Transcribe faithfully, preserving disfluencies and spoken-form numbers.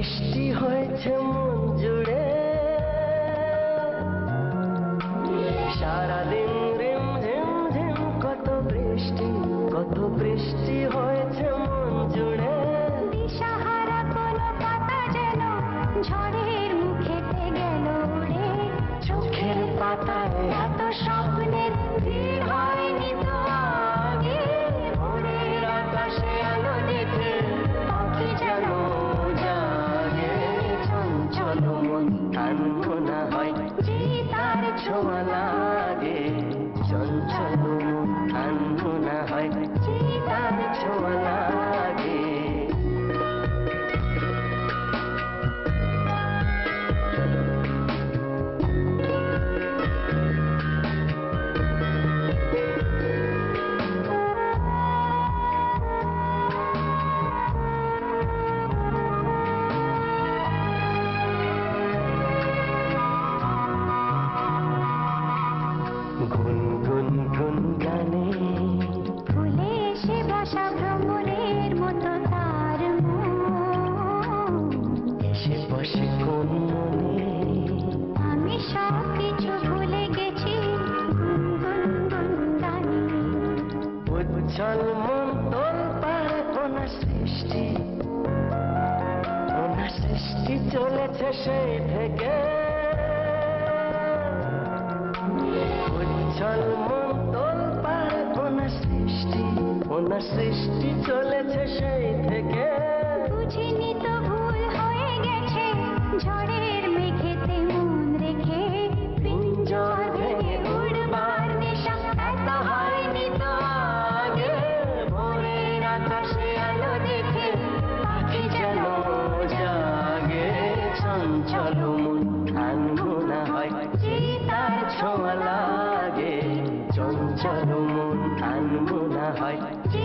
বৃষ্টি হয়েছে মন জুড়ে সারাদিন রিম ঝিম ঝিম কত বৃষ্টি কত বৃষ্টি হয়েছে মন জুড়ে দিশাহারা কোনো পাতা যেন ঝড়ের মুখেতে গেল উড়ে চোখের পাতায় এত স্বপ্নের ভিড় হয়নি তো আগে ভোরের আকাশে আলো দেখে পাখি যেন জাগে চঞ্চল মন আনমনা হয় যে তার ছোঁয়া লাগে চঞ্চল মন আনমনা হয় যে তার ছোঁয়া লাগে গুনগুন গুন গানে ফুলে এসে বসা ভ্রমরের মতো তার মন এসে বসে কোন মনে আমি সব কিছু ভুলে গেছি গুনগুন গুন গানে উজ্জ্বল মন তোল পারে ওনার সৃষ্টি ওনার সৃষ্টি চলেছে সেই থেকে উজ্জ্বল মন তোল পারে ওনার সৃষ্টি ওনার সৃষ্টি চলেছে সেই থেকে বুঝিনি তো ভুল হয়ে গেছে ঝড়ের মেঘেতে মন রেখে পিঞ্জর ভেঙে উড়বার নেশা এত হয়নি তো আগে ভোরের আকাশে আলো দেখে পাখি যেন জাগে চঞ্চল মন আনমনা হয় যে তার ছোঁয়া লাগে চঞ্চল মন আনমনা হয় যে